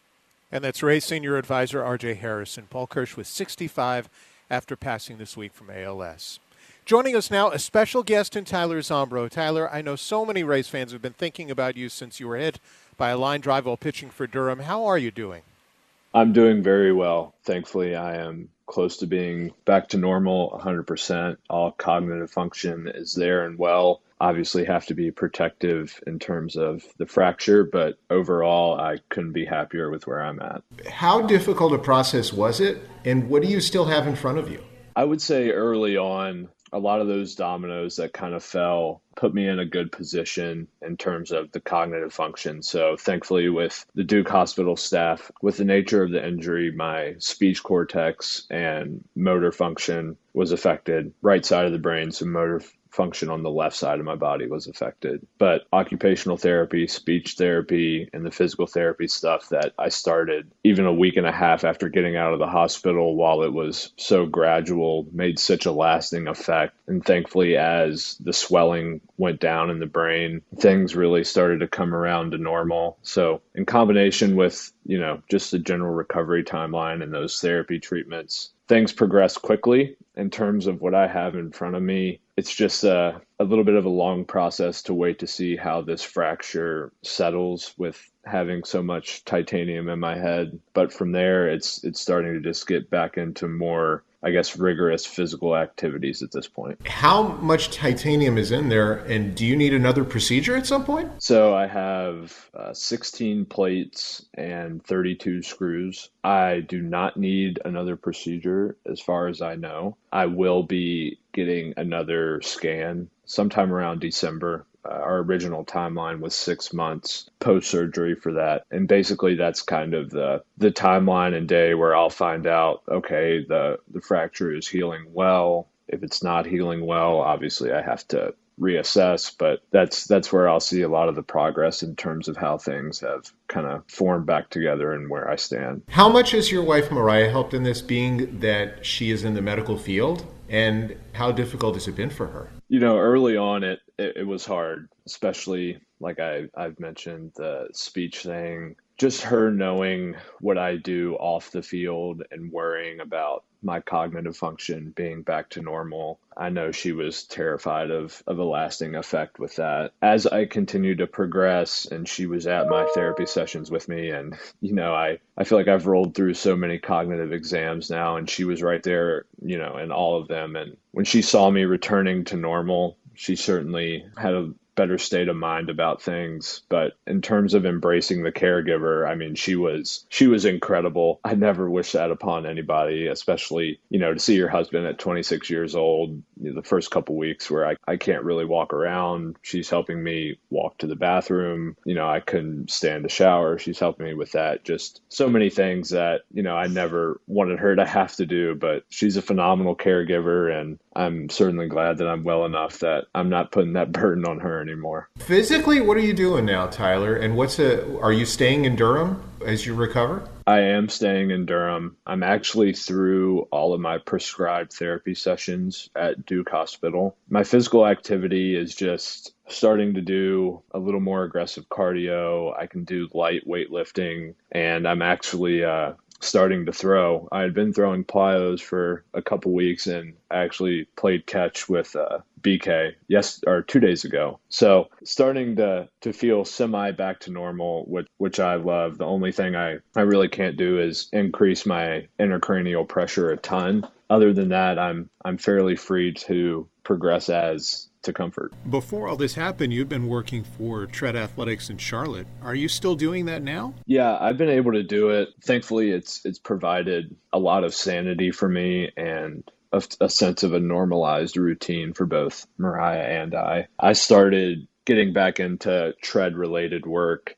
And that's Rays Senior Advisor R J Harrison. Paul Kirsch was sixty-five after passing this week from A L S. Joining us now, a special guest in Tyler Zombro. Tyler, I know so many Rays fans have been thinking about you since you were hit by a line drive while pitching for Durham. How are you doing? I'm doing very well. Thankfully, I am close to being back to normal one hundred percent. All cognitive function is there and well. Obviously have to be protective in terms of the fracture, but overall, I couldn't be happier with where I'm at. How difficult a process was it, and what do you still have in front of you? I would say early on, a lot of those dominoes that kind of fell put me in a good position in terms of the cognitive function. So thankfully with the Duke Hospital staff, with the nature of the injury, my speech cortex and motor function was affected, right side of the brain, so motor function on the left side of my body was affected. But occupational therapy, speech therapy, and the physical therapy stuff that I started even a week and a half after getting out of the hospital, while it was so gradual, made such a lasting effect. And thankfully, as the swelling went down in the brain, things really started to come around to normal. So in combination with, you know, just the general recovery timeline and those therapy treatments, things progressed quickly. In terms of what I have in front of me, it's just a, a little bit of a long process to wait to see how this fracture settles with having so much titanium in my head. But from there, it's it's starting to just get back into more, I guess, rigorous physical activities at this point. How much titanium is in there, and do you need another procedure at some point? So I have uh, sixteen plates and thirty-two screws. I do not need another procedure as far as I know. I will be getting another scan sometime around December. Uh, our original timeline was six months post-surgery for that. And basically that's kind of the the timeline and day where I'll find out, okay, the, the fracture is healing well. If it's not healing well, obviously I have to reassess, but that's that's where I'll see a lot of the progress in terms of how things have kind of formed back together and where I stand. How much has your wife Mariah helped in this, being that she is in the medical field, and how difficult has it been for her? You know, early on it it, it was hard, especially like I, I've mentioned, the speech thing, just her knowing what I do off the field and worrying about my cognitive function being back to normal. I know she was terrified of, of a lasting effect with that. As I continued to progress, and she was at my therapy sessions with me, and, you know, I, I feel like I've rolled through so many cognitive exams now, and she was right there, you know, in all of them. And when she saw me returning to normal, she certainly had a better state of mind about things. But in terms of embracing the caregiver, I mean, she was she was incredible. I never wish that upon anybody, especially, you know, to see your husband at twenty-six years old, you know, the first couple weeks where I, I can't really walk around. She's helping me walk to the bathroom. You know, I couldn't stand to shower. She's helping me with that. Just so many things that, you know, I never wanted her to have to do, but she's a phenomenal caregiver, and I'm certainly glad that I'm well enough that I'm not putting that burden on her anymore. Physically, what are you doing now, Tyler? And what's a, are you staying in Durham as you recover? I am staying in Durham. I'm actually through all of my prescribed therapy sessions at Duke Hospital. My physical activity is just starting to do a little more aggressive cardio. I can do light weightlifting, and I'm actually uh, starting to throw. I had been throwing plyos for a couple weeks, and I actually played catch with uh, B K yes or two days ago. So starting to to feel semi back to normal, which which I love. The only thing I, I really can't do is increase my intracranial pressure a ton. Other than that, I'm I'm fairly free to progress as to comfort. Before all this happened, you'd been working for Tread Athletics in Charlotte. Are you still doing that now? Yeah, I've been able to do it. Thankfully, it's it's provided a lot of sanity for me and a, a sense of a normalized routine for both Mariah and I. I started getting back into tread-related work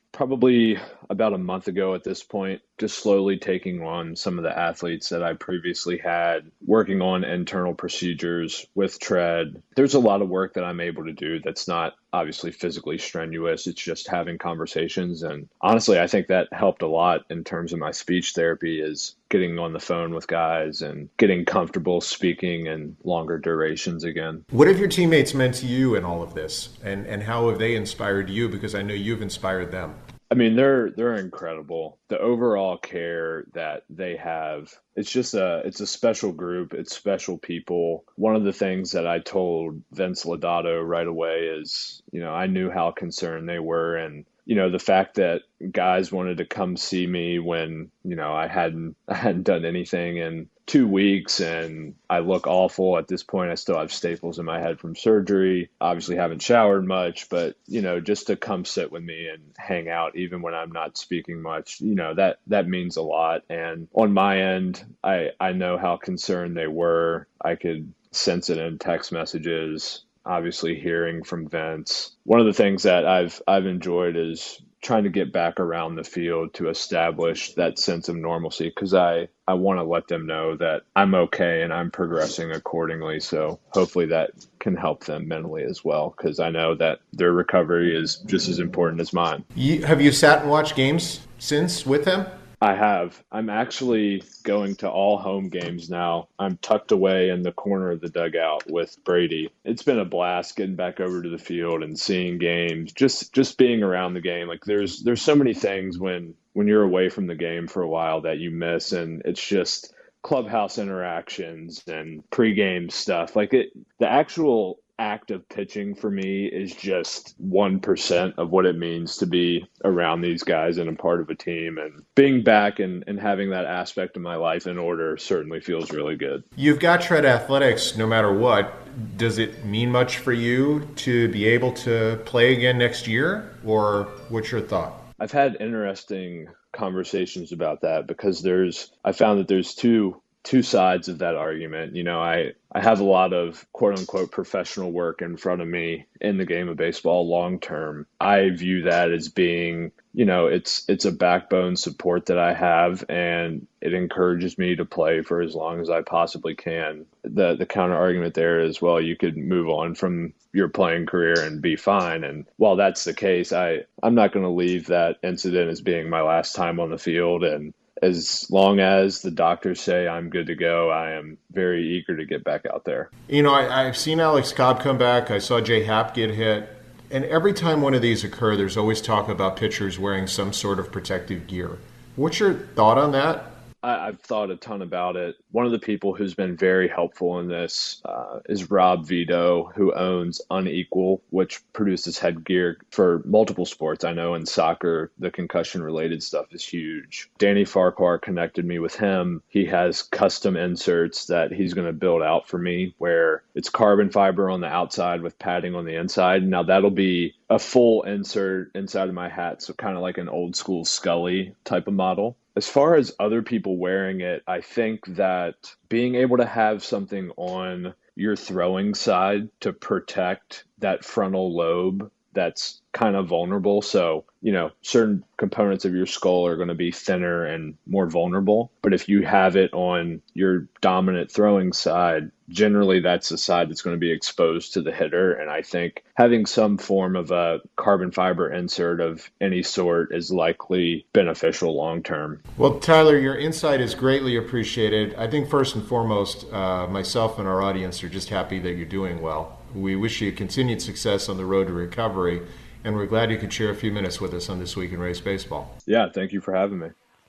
probably about a month ago at this point, just slowly taking on some of the athletes that I previously had, working on internal procedures with tread. There's a lot of work that I'm able to do that's not obviously physically strenuous. It's just having conversations. And honestly, I think that helped a lot in terms of my speech therapy, is getting on the phone with guys and getting comfortable speaking in longer durations again. What have your teammates meant to you in all of this? And, and how have they inspired you? Because I know you've inspired them. I mean, they're they're incredible. The overall care that they have, it's just a it's a special group. It's special people. One of the things that I told Vince Lodato right away is, you know, I knew how concerned they were, and you know, the fact that guys wanted to come see me when, you know, I hadn't I hadn't done anything in two weeks and I look awful at this point. I still have staples in my head from surgery. Obviously haven't showered much, but, you know, just to come sit with me and hang out, even when I'm not speaking much, you know, that, that means a lot. And on my end, I, I know how concerned they were. I could sense it in text messages, obviously hearing from Vince. One of the things that I've, I've enjoyed is trying to get back around the field to establish that sense of normalcy, because I, I want to let them know that I'm okay and I'm progressing accordingly. So hopefully that can help them mentally as well, because I know that their recovery is just as important as mine. You, have you sat and watched games since with them? I have. I'm actually going to all home games now. I'm tucked away in the corner of the dugout with Brady. It's been a blast getting back over to the field and seeing games, just just being around the game. Like there's there's so many things when when you're away from the game for a while that you miss, and it's just clubhouse interactions and pregame stuff. Like it, the actual act of pitching for me is just one percent of what it means to be around these guys and a part of a team, and being back and, and having that aspect of my life in order certainly feels really good. You've got Tread Athletics no matter what. Does it mean much for you to be able to play again next year, or what's your thought? I've had interesting conversations about that, because there's, I found that there's two two sides of that argument. You know, I, I have a lot of quote unquote professional work in front of me in the game of baseball long term. I view that as being, you know, it's it's a backbone support that I have, and it encourages me to play for as long as I possibly can. The the counter argument there is, well, you could move on from your playing career and be fine. And while that's the case, I, I'm not going to leave that incident as being my last time on the field. And as long as the doctors say I'm good to go, I am very eager to get back out there. You know, I, I've seen Alex Cobb come back. I saw Jay Happ get hit. And every time one of these occur, there's always talk about pitchers wearing some sort of protective gear. What's your thought on that? I, I've thought a ton about it. One of the people who's been very helpful in this uh, is Rob Vito, who owns Unequal, which produces headgear for multiple sports. I know in soccer, the concussion-related stuff is huge. Danny Farquhar connected me with him. He has custom inserts that he's going to build out for me, where it's carbon fiber on the outside with padding on the inside. Now, that'll be a full insert inside of my hat, so kind of like an old-school Scully type of model. As far as other people wearing it, I think that being able to have something on your throwing side to protect that frontal lobe that's kind of vulnerable. So, you know, certain components of your skull are going to be thinner and more vulnerable. But if you have it on your dominant throwing side, generally that's the side that's going to be exposed to the hitter. And I think having some form of a carbon fiber insert of any sort is likely beneficial long term. Well, Tyler, your insight is greatly appreciated. I think first and foremost, uh, myself and our audience are just happy that you're doing well. We wish you continued success on the road to recovery, and we're glad you could share a few minutes with us on This Week in Rays Baseball. Yeah, thank you for having me.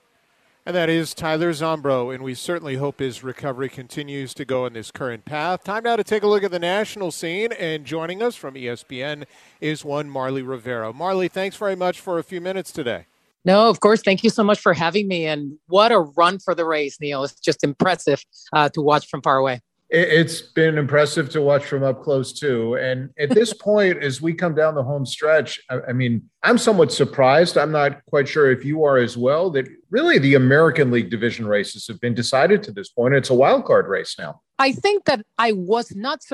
And that is Tyler Zombro, and we certainly hope his recovery continues to go in this current path. Time now to take a look at the national scene, and joining us from E S P N is one Marly Rivera. Marly, thanks very much for a few minutes today. No, of course. Thank you so much for having me, and what a run for the Rays, Neil. It's just impressive uh, to watch from far away. It's been impressive to watch from up close, too. And at this point, as we come down the home stretch, I, I mean, I'm somewhat surprised. I'm not quite sure if you are as well, that really the American League division races have been decided to this point. It's a wild card race now. I think that I was not surprised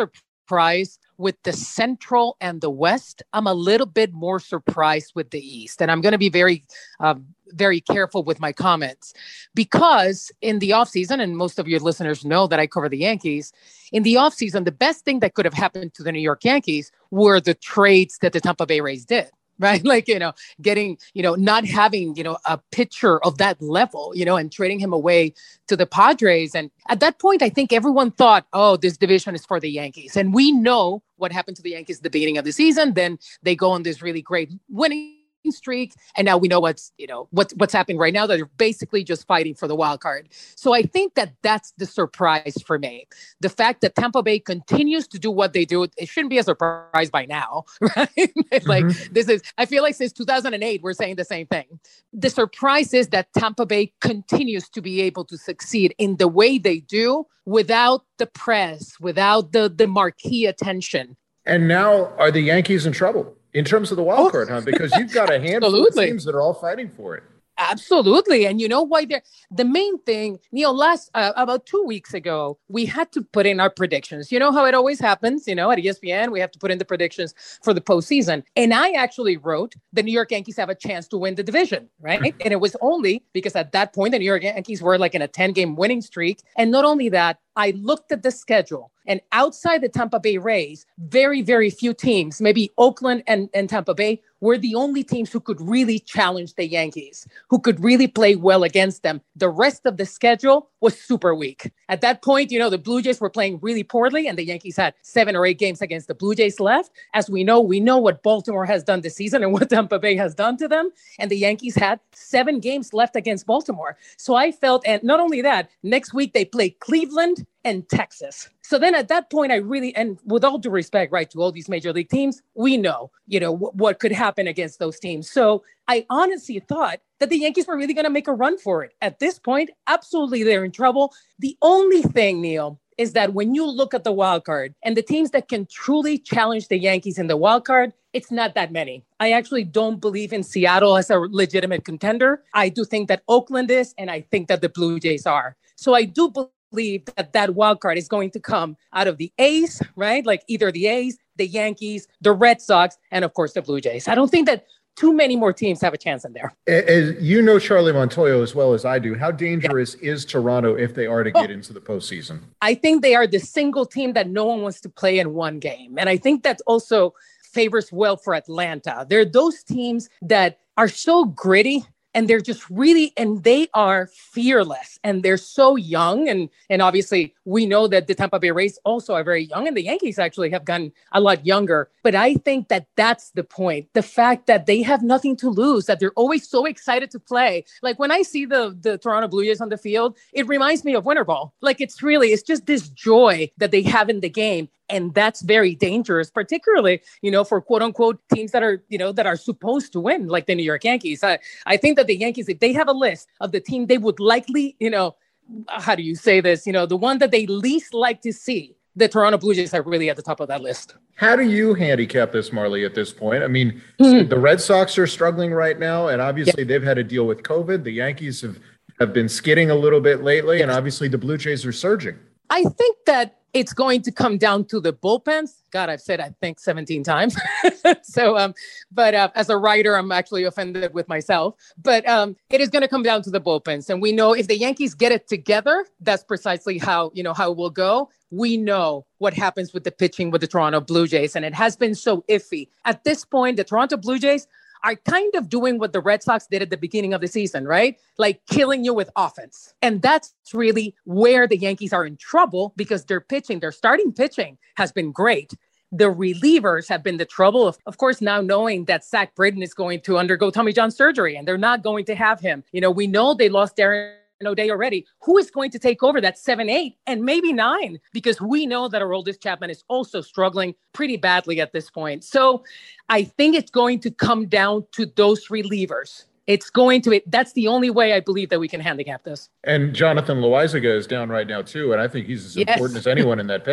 surprised with the Central and the West. I'm a little bit more surprised with the East. And I'm going to be very, uh, very careful with my comments because in the offseason, and most of your listeners know that I cover the Yankees, in the offseason, the best thing that could have happened to the New York Yankees were the trades that the Tampa Bay Rays did. Right. Like, you know, getting, you know, not having, you know, a pitcher of that level, you know, and trading him away to the Padres. And at that point, I think everyone thought, oh, this division is for the Yankees. And we know what happened to the Yankees at the beginning of the season. Then they go on this really great winning streak. And now we know what's, you know, what's, what's happening right now. They're basically just fighting for the wild card. So I think that that's the surprise for me. The fact that Tampa Bay continues to do what they do, it shouldn't be a surprise by now, right? Like mm-hmm. this is, I feel like since two thousand eight, we're saying the same thing. The surprise is that Tampa Bay continues to be able to succeed in the way they do without the press, without the, the marquee attention. And now are the Yankees in trouble? In terms of the wild card, huh? Because you've got a handful of teams that are all fighting for it. Absolutely. And you know why they're the main thing, Neil, last uh, about two weeks ago, we had to put in our predictions. You know how it always happens, you know, at E S P N, we have to put in the predictions for the postseason. And I actually wrote the New York Yankees have a chance to win the division, right? And it was only because at that point, the New York Yankees were like in a ten game winning streak. And not only that, I looked at the schedule and outside the Tampa Bay Rays, very, very few teams, maybe Oakland and, and Tampa Bay, were the only teams who could really challenge the Yankees, who could really play well against them. The rest of the schedule was super weak. At that point, you know, the Blue Jays were playing really poorly and the Yankees had seven or eight games against the Blue Jays left. As we know, we know what Baltimore has done this season and what Tampa Bay has done to them. And the Yankees had seven games left against Baltimore. So I felt, and not only that, next week they play Cleveland and Texas. So then at that point, I really, and with all due respect, right, to all these major league teams, we know, you know, w- what could happen against those teams. So I honestly thought that the Yankees were really going to make a run for it. At this point, absolutely, they're in trouble. The only thing, Neil, is that when you look at the wild card and the teams that can truly challenge the Yankees in the wild card, it's not that many. I actually don't believe in Seattle as a legitimate contender. I do think that Oakland is, and I think that the Blue Jays are. So I do believe believe that that wild card is going to come out of the A's, right? Like either the A's, the Yankees, the Red Sox, and of course the Blue Jays. I don't think that too many more teams have a chance in there. As you know Charlie Montoyo as well as I do, how dangerous yeah. is Toronto if they are to get oh, into the postseason? I think they are the single team that no one wants to play in one game. And I think that's also favors well for Atlanta. They're those teams that are so gritty. And they're just really, and they are fearless and they're so young. And, and obviously we know that the Tampa Bay Rays also are very young and the Yankees actually have gotten a lot younger. But I think that that's the point. The fact that they have nothing to lose, that they're always so excited to play. Like when I see the, the Toronto Blue Jays on the field, it reminds me of Winter Ball. Like it's really, it's just this joy that they have in the game. And that's very dangerous, particularly, you know, for quote unquote teams that are, you know, that are supposed to win, like the New York Yankees. I, I think that the Yankees, if they have a list of the team they would likely, you know, how do you say this? You know, the one that they least like to see, the Toronto Blue Jays are really at the top of that list. How do you handicap this, Marley, at this point? I mean, mm-hmm. the Red Sox are struggling right now, and obviously yeah. they've had to deal with COVID. The Yankees have, have been skidding a little bit lately, yeah. and obviously the Blue Jays are surging. I think that it's going to come down to the bullpens. God, I've said, I think seventeen times. so, um, but uh, as a writer, I'm actually offended with myself. But um, it is going to come down to the bullpens. And we know if the Yankees get it together, that's precisely how, you know, how it will go. We know what happens with the pitching with the Toronto Blue Jays. And it has been so iffy. At this point, the Toronto Blue Jays are kind of doing what the Red Sox did at the beginning of the season, right? Like killing you with offense. And that's really where the Yankees are in trouble because their pitching, their starting pitching has been great. The relievers have been the trouble. Of, of course, now knowing that Zach Britton is going to undergo Tommy John surgery and they're not going to have him. You know, we know they lost Darren O'Day already. Who is going to take over that seven, eight, and maybe nine? Because we know that Aroldis Chapman is also struggling pretty badly at this point. So I think it's going to come down to those relievers. It's going to be, that's the only way I believe that we can handicap this. And Jonathan Loaizaga is down right now too. And I think he's as yes. important as anyone in that pen.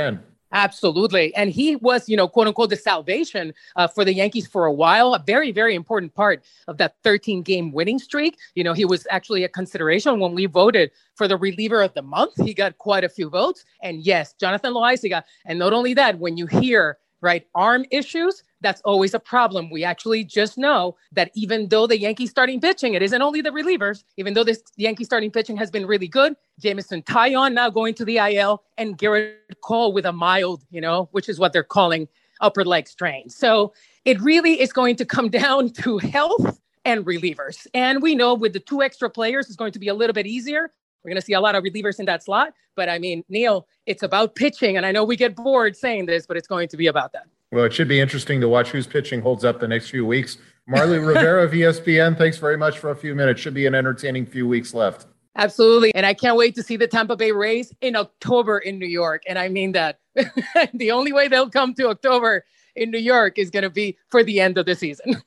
Absolutely. And he was, you know, quote unquote, the salvation uh, for the Yankees for a while, a very, very important part of that thirteen game winning streak. You know, he was actually a consideration when we voted for the reliever of the month. He got quite a few votes. And yes, Jonathan Loáisiga. And not only that, when you hear, right, arm issues, that's always a problem. We actually just know that even though the Yankee starting pitching, it isn't only the relievers, even though this Yankee starting pitching has been really good, Jameson Taillon now going to the I L, and Garrett Cole with a mild, you know, which is what they're calling upper leg strain. So it really is going to come down to health and relievers. And we know with the two extra players, it's going to be a little bit easier. We're going to see a lot of relievers in that slot. But I mean, Neil, it's about pitching. And I know we get bored saying this, but it's going to be about that. Well, it should be interesting to watch whose pitching holds up the next few weeks. Marly Rivera of E S P N, thanks very much for a few minutes. Should be an entertaining few weeks left. Absolutely. And I can't wait to see the Tampa Bay Rays in October in New York. And I mean that. The only way they'll come to October in New York is going to be for the end of the season.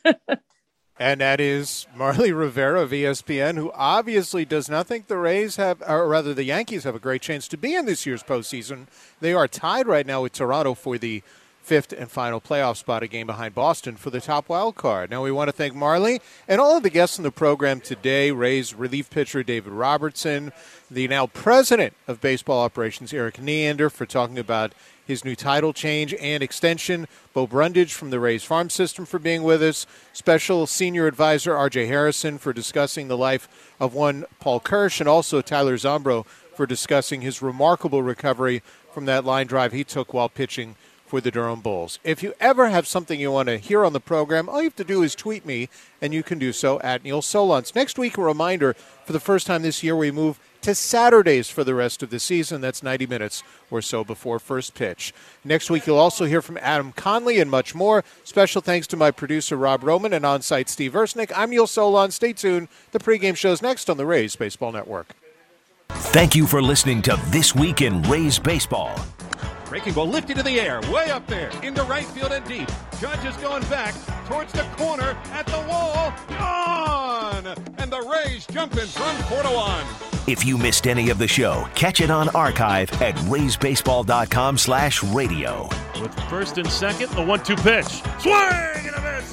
And that is Marly Rivera of E S P N, who obviously does not think the Rays have, or rather the Yankees have a great chance to be in this year's postseason. They are tied right now with Toronto for the fifth and final playoff spot, a game behind Boston for the top wild card. Now we want to thank Marly and all of the guests on the program today. Rays relief pitcher David Robertson, the now president of baseball operations Erik Neander, for talking about his new title change and extension. Bo Brundage from the Rays Farm System for being with us. Special senior advisor R J Harrison for discussing the life of one Paul Kirsch, and also Tyler Zombro for discussing his remarkable recovery from that line drive he took while pitching for the Durham Bulls. If you ever have something you want to hear on the program, all you have to do is tweet me, and you can do so at Neil Solondz. Next week, a reminder, for the first time this year, we move to Saturdays for the rest of the season. That's ninety minutes or so before first pitch. Next week, you'll also hear from Adam Conley and much more. Special thanks to my producer, Rob Roman, and on-site Steve Versnick. I'm Neil Solondz. Stay tuned. The pregame show's next on the Rays Baseball Network. Thank you for listening to This Week in Rays Baseball. Breaking ball lifted to the air, way up there, into right field and deep. Judge is going back towards the corner, at the wall, gone! And the Rays jump in front four to one. If you missed any of the show, catch it on archive at raysbaseball.com slash radio. With first and second, the one two pitch. Swing and a miss!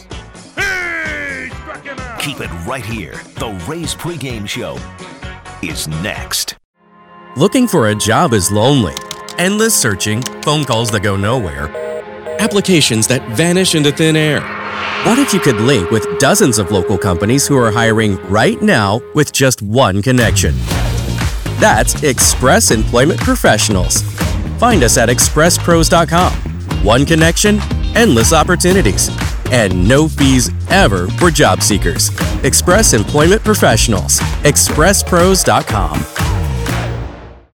He struck him out! Keep it right here. The Rays pregame show is next. Looking for a job is lonely. Endless searching, phone calls that go nowhere, applications that vanish into thin air. What if you could link with dozens of local companies who are hiring right now with just one connection? That's Express Employment Professionals. Find us at express pros dot com. One connection, endless opportunities, and no fees ever for job seekers. Express Employment Professionals. express pros dot com.